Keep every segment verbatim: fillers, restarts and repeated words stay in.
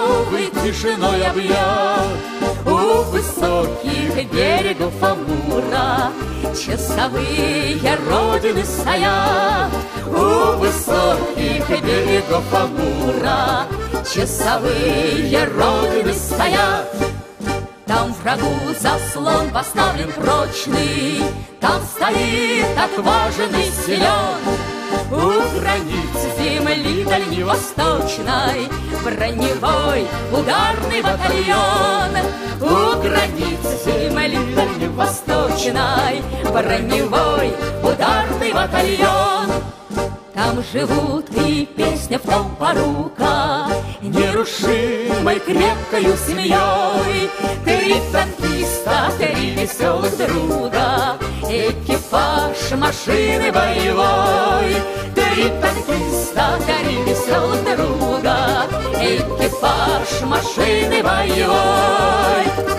Новый тишиной объят. У высоких берегов Амура часовые родины стоят. У высоких берегов Амура часовые родины стоят. Там врагу заслон поставлен прочный, там стоит отважный силен. У границ земли дальневосточной броневой ударный батальон. У границ земли дальневосточной броневой ударный батальон. Там живут и песня в том порука нерушимой крепкою семьей. Три танкиста, три веселых друга, экипаж машины боевой. Три танкиста, три веселых друга, экипаж машины боевой.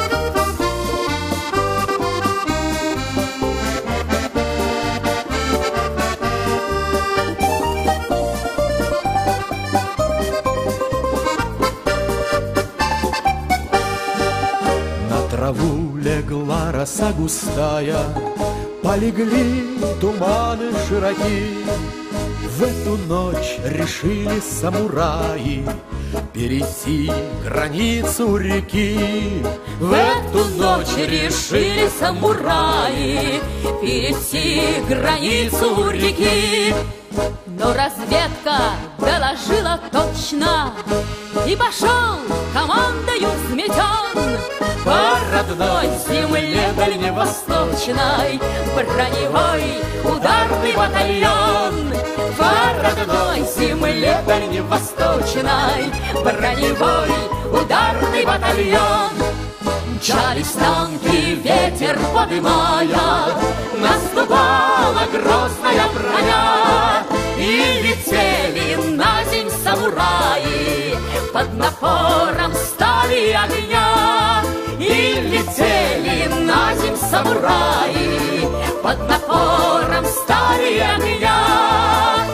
Траву легла роса густая, полегли туманы широки. В эту ночь решили самураи перейти границу реки. В эту ночь решили самураи перейти границу реки. Но разведка доложила точно, и пошел командою взметен по родной земле дальневосточной броневой ударный батальон. По родной земле дальневосточной броневой ударный батальон. Мчались танки, ветер подымая, наступала грозная броня. И летели на земь самураи под напором стали огня. И летели на земь самураи под напором стали огня.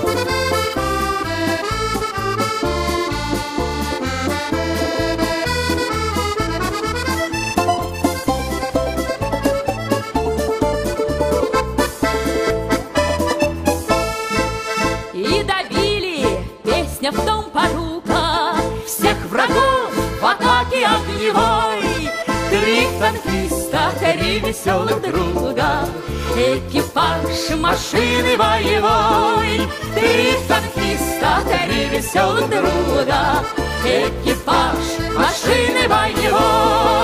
И добили, песня в том порука, всех врагов в атаке огневой. Три танкиста, три веселых друга, экипаж машины боевой. Три танкиста, три веселых друга, экипаж машины боевой.